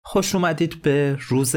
خوش اومدید به روز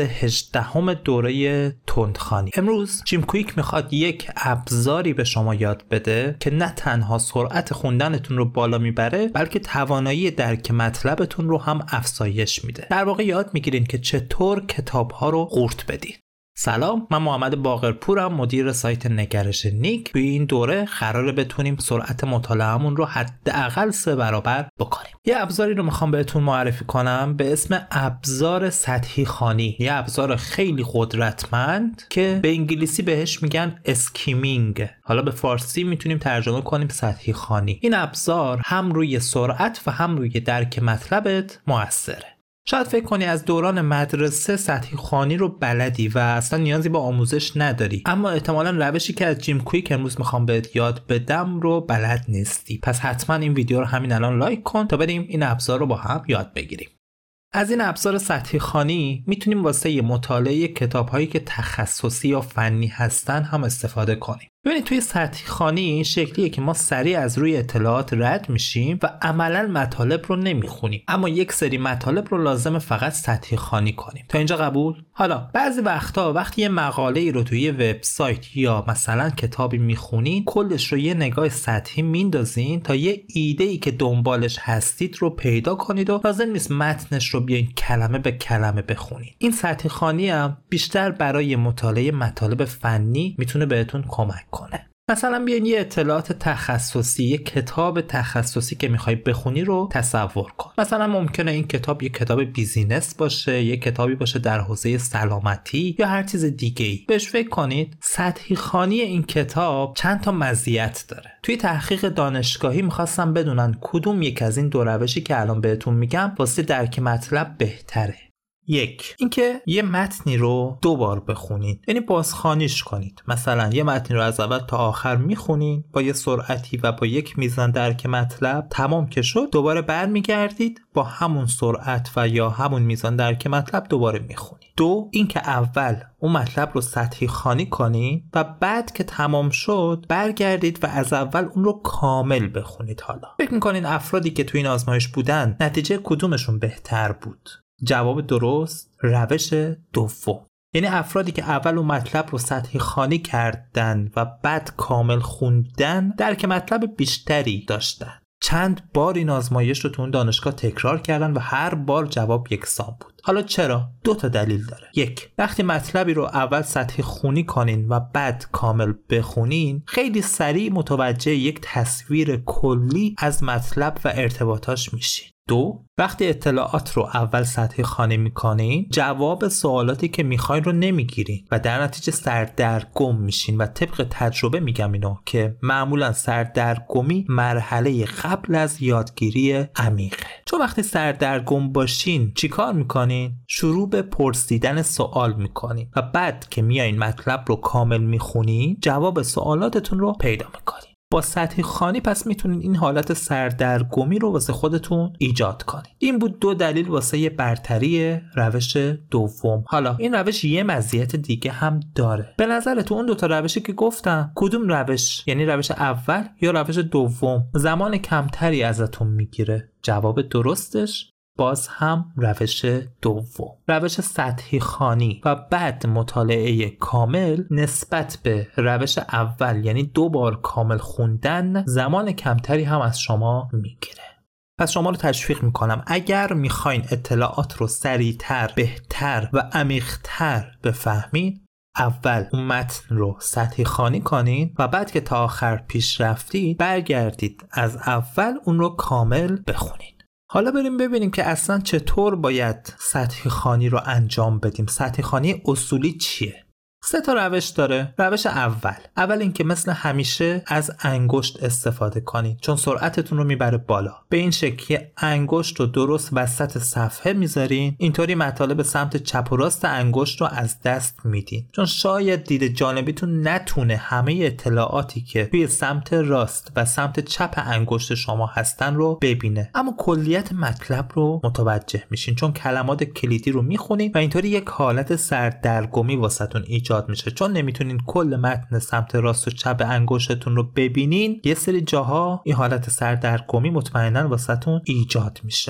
18 دوره تندخوانی. امروز جیم کویک میخواد یک ابزاری به شما یاد بده که نه تنها سرعت خوندنتون رو بالا میبره بلکه توانایی درک مطلبتون رو هم افزایش میده. در واقع یاد میگیرین که چطور کتاب‌ها رو قورت بدین. سلام، من محمد باقرپورم، مدیر سایت نگرش نیک. توی این دوره قراره بتونیم سرعت مطالعه‌مون رو حداقل 3 برابر بکنیم. یه ابزاری رو میخوام بهتون معرفی کنم به اسم ابزار سطحی خوانی. یه ابزار خیلی قدرتمند که به انگلیسی بهش میگن اسکیمینگ. حالا به فارسی میتونیم ترجمه کنیم سطحی خوانی. این ابزار هم روی سرعت و هم روی درک مطلبت موثره. شاید فکر کنی از دوران مدرسه سطحی خوانی رو بلدی و اصلا نیازی به آموزش نداری، اما احتمالاً روشی که از جیم کویک امروز میخوام بهت یاد بدم رو بلد نیستی. پس حتما این ویدیو رو همین الان لایک کن تا بریم این ابزار رو با هم یاد بگیریم. از این ابزار سطحی خوانی میتونیم واسه مطالعه کتاب‌هایی که تخصصی یا فنی هستن هم استفاده کنیم. ببینید توی سطحی خوانی این شکلیه که ما سریع از روی اطلاعات رد میشیم و عملاً مطالب رو نمیخونیم، اما یک سری مطالب رو لازمه فقط سطحی خوانی کنیم. تا اینجا قبول؟ حالا بعضی وقتا وقتی یه مقاله‌ای رو توی وبسایت یا مثلا کتابی میخونین، کلش رو یه نگاه سطحی میندازین تا یه ایده‌ای که دنبالش هستید رو پیدا کنید و لازم نیست متنش رو بیاین کلمه به کلمه بخونید. این سطحی خوانی هم بیشتر برای مطالعه مطالب فنی میتونه بهتون کمک کنه. مثلا بیاین یه اطلاعات تخصصی، یه کتاب تخصصی که میخوای بخونی رو تصور کن. مثلا ممکنه این کتاب یه کتاب بیزینس باشه، یه کتابی باشه در حوزه سلامتی یا هر چیز دیگه‌ای. بهش فکر کنید سطحی خوانی این کتاب چند تا مزیت داره. توی تحقیق دانشگاهی میخواستم بدونن کدوم یک از این دو روشی که الان بهتون میگم واسه درک مطلب بهتره. یک، اینکه یه متنی رو 2 بار بخونید، یعنی بازخوانیش کنید. مثلا یه متنی رو از اول تا آخر میخونید با یه سرعتی و با یک میزان درک مطلب، تمام که شد دوباره برمیگردید با همون سرعت و یا همون میزان درک مطلب دوباره میخونید. 2، اینکه اول اون مطلب رو سطحی خوانی کنید و بعد که تمام شد برگردید و از اول اون رو کامل بخونید. حالا فکر می‌کنین افرادی که توی این آزمایش بودن نتیجه کدومشون بهتر بود؟ جواب درست روش دوم، یعنی افرادی که اول اون مطلب رو سطحی خوانی کردن و بعد کامل خوندن درک مطلب بیشتری داشتن. چند بار این آزمایش رو تو اون دانشگاه تکرار کردن و هر بار جواب یکسان بود. حالا چرا؟ 2 تا دلیل داره. 1، وقتی مطلبی رو اول سطحی خونی کنین و بعد کامل بخونین، خیلی سریع متوجه یک تصویر کلی از مطلب و ارتباطاش میشین. 2، وقتی اطلاعات رو اول سطحی خوانی میکنین، جواب سوالاتی که میخواین رو نمیگیرین و در نتیجه سردرگم میشین و طبق تجربه میگم اینو که معمولا سردرگمی مرحله قبل از یادگیری عمیقه. چون وقتی سردرگم باشین چیکار میکنین؟ شروع به پرسیدن سوال میکنین و بعد که میایین مطلب رو کامل میخونین، جواب سوالاتتون رو پیدا میکنین. با سطحی خوانی پس میتونین این حالت سردرگمی رو واسه خودتون ایجاد کنید. این بود 2 دلیل واسه برتری روش دوم. حالا این روش یه مزیت دیگه هم داره. به نظرتون اون 2 تا روشی که گفتم کدوم روش، یعنی روش اول یا روش دوم، زمان کمتری ازتون میگیره؟ جواب درستش باز هم روش دوم. روش سطحی خوانی و بعد مطالعه کامل نسبت به روش اول، یعنی 2 بار کامل خوندن، زمان کمتری هم از شما میگیره. پس شما رو تشویق میکنم اگر میخواین اطلاعات رو سریعتر، بهتر و عمیق‌تر بفهمید، اول اون متن رو سطحی خوانی کنین و بعد که تا آخر پیش رفتید برگردید از اول اون رو کامل بخونید. حالا بریم ببینیم که اصلا چطور باید سطحی خوانی رو انجام بدیم. سطحی خوانی اصولی چیه؟ 3 تا روش داره. روش اول اینکه مثل همیشه از انگشت استفاده کنید، چون سرعتتون رو میبره بالا. به این شکل که انگشت رو درست وسط صفحه میذارین، اینطوری مطالب سمت چپ و راست انگشت رو از دست میدین، چون شاید دید جانبیتون نتونه همه اطلاعاتی که توی سمت راست و سمت چپ انگشت شما هستن رو ببینه، اما کلیت مطلب رو متوجه میشین چون کلمات کلیدی رو میخونین و اینطوری یک حالت سردرگمی واسهتون ایجاد میشه. چون نمیتونین کل متن سمت راست و چپ انگشتتون رو ببینین، یه سری جاها این حالت سردرگمی مطمئنا واسهتون ایجاد میشه.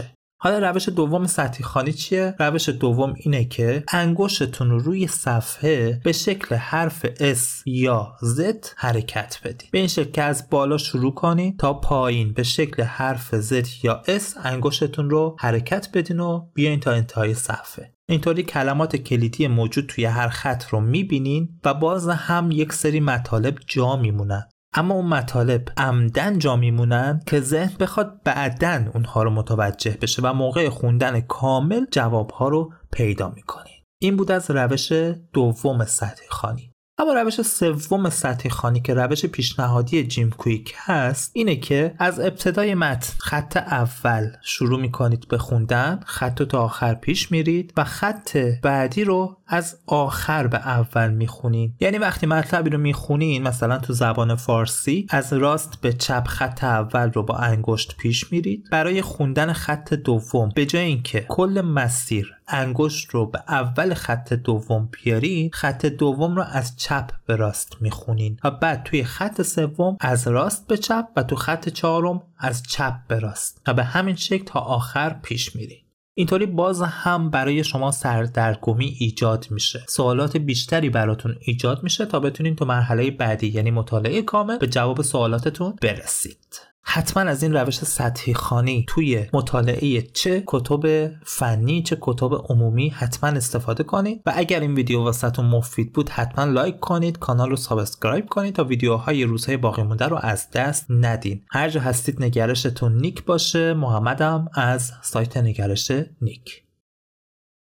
حالا روش دوم سطحی خوانی چیه؟ روش دوم اینه که انگشتتون رو روی صفحه به شکل حرف S یا Z حرکت بدید. به این شکل که از بالا شروع کنید تا پایین به شکل حرف Z یا S انگشتتون رو حرکت بدین و بیاین تا انتهای صفحه. اینطوری کلمات کلیدی موجود توی هر خط رو میبینین و باز هم یک سری مطالب جا میمونن. اما اون مطالب عمدن جا میمونن که ذهن بخواد بعدن اونها رو متوجه بشه و موقع خوندن کامل جوابها رو پیدا میکنین. این بود از روش دوم سطحی خوانی. اما روش سوم سطحی خوانی که روش پیشنهادی جیم کویک هست اینه که از ابتدای متن خط اول شروع میکنید به خوندن، خط رو تا آخر پیش میرید و خط بعدی رو از آخر به اول میخونید. یعنی وقتی مطلبی رو میخونین مثلا تو زبان فارسی از راست به چپ خط اول رو با انگشت پیش میرید. برای خوندن خط دوم به جای اینکه کل مسیر انگشت رو به اول خط دوم بیارین، خط دوم رو از چپ به راست میخونین و بعد توی خط سوم از راست به چپ و تو خط چهارم از چپ به راست و به همین شکل تا آخر پیش میرین. اینطوری باز هم برای شما سردرگمی ایجاد میشه، سوالات بیشتری براتون ایجاد میشه تا بتونین تو مرحله بعدی یعنی مطالعه کامل به جواب سوالاتتون برسید. حتما از این روش سطحی خوانی توی مطالعه چه کتب فنی چه کتب عمومی حتما استفاده کنید و اگر این ویدیو واسهتون مفید بود حتما لایک کنید، کانال رو سابسکرایب کنید تا ویدیوهای روزهای باقی مونده رو از دست ندین. هر جا هستید نگرشتون نیک باشه. محمدم از سایت نگرش نیک.